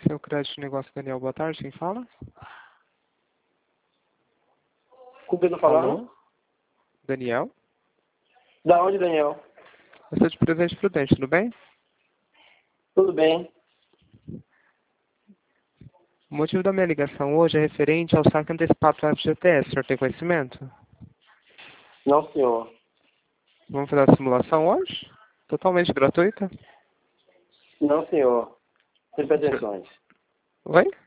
Seu crédito negócio Daniel, boa tarde, quem fala? Com quem eu tô falando? Alô? Daniel? Da onde, Daniel? Eu sou de Presidente Prudente, tudo bem? Tudo bem. O motivo da minha ligação hoje é referente ao saque antecipado do FGTS, o senhor tem conhecimento? Não, senhor. Vamos fazer a simulação hoje? Totalmente gratuita? Não, senhor. Sem pretensões. Oi?